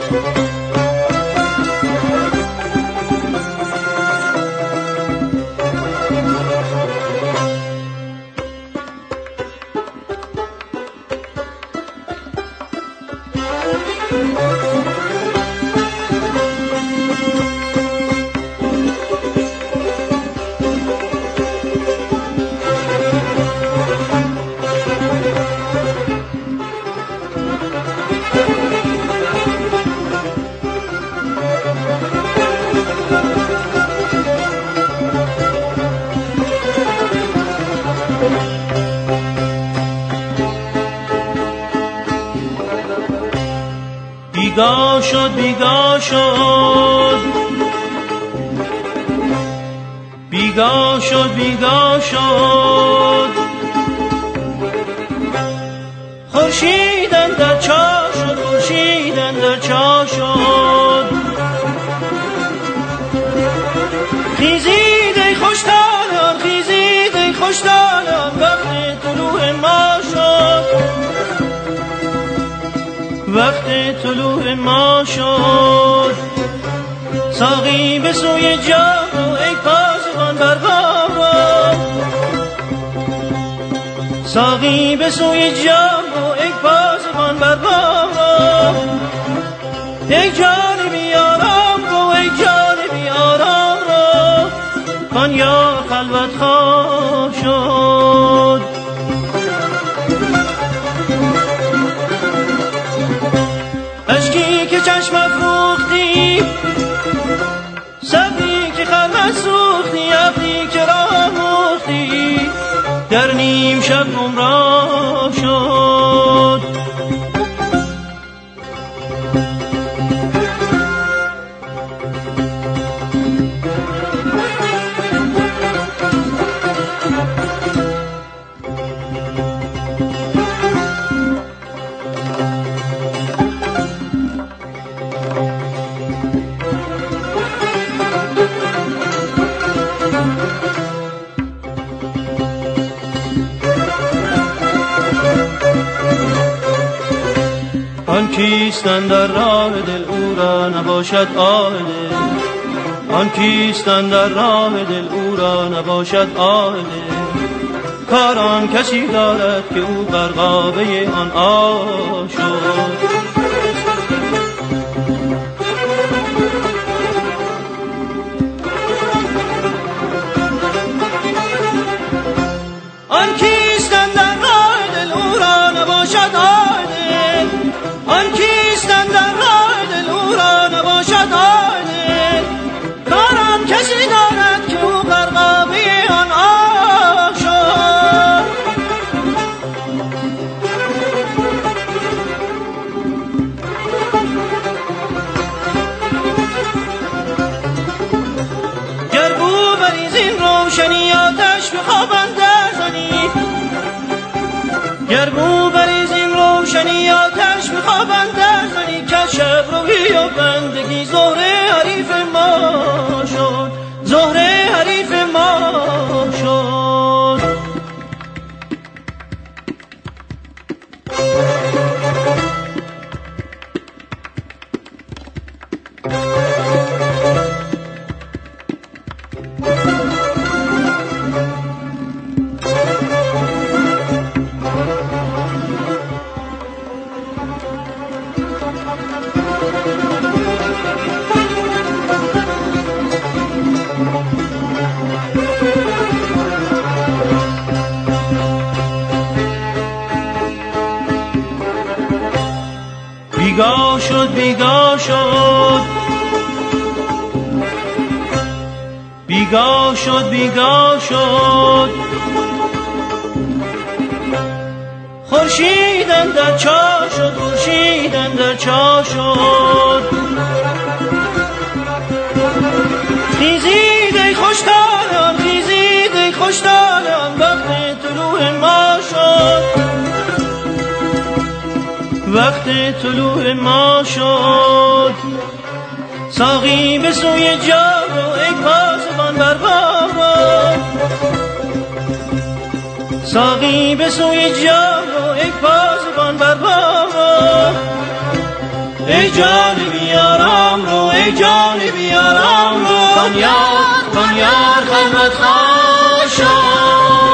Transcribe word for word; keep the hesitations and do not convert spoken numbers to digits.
بیگاه شد بیگاه شد بیگاه شد بیگاه شد خورشید اندر چاه شد خورشید اندر چاه شد خیزید ای خوشتالان خیزید ای خوشتالان وقت طلوع ما شد وقت طلوع ما شد ساقی به سوی جام رو ای پاسبان بر بام رو ساقی به سوی جام رو ای پاسبان بر بام رو ای جان بی آرام رو ای جان بی آرام رو کان یا خلوت خواه شد اشکی که چشم افروختی صبری که خلوت سوختی عقلی که راه مختی در نیم شب گمراه شد آن کیستن در راه دل او را نباشد آه دل آن کیستن در راه دل او را نباشد آه دل کار آن کسی دارد که او غرقابه آن آه شد آن کیستن در راه دل او را نباشد آه دل آن کیستن در راه دل او را نباشد آه دل کار آن کسی دارد که او غرقابه آن آه شد گر بو بریز این روشنی آتش به خواب اندر زنی گر بو بریز این روشنی آتش به خواب اندر زنی که شب روی و بندگی زهره حریف ما شد زهره حریف ما شد بیگاه شد بیگاه شد بیگاه شد بیگاه شد خورشید اندر چاه شد خورشید اندر چاه شد خیزید ای خوشتالان خیزید ای خوشتالان وقت طلوع ما شد وقت طلوع ما شد ساقی به سوی جام رو ای پاسبان بر بام رو ساقی به سوی جام رو ای پاسبان بر بام رو ای جان بیارم رو ای جان بیارم رو کن یار کن یار خدمت خواهد شد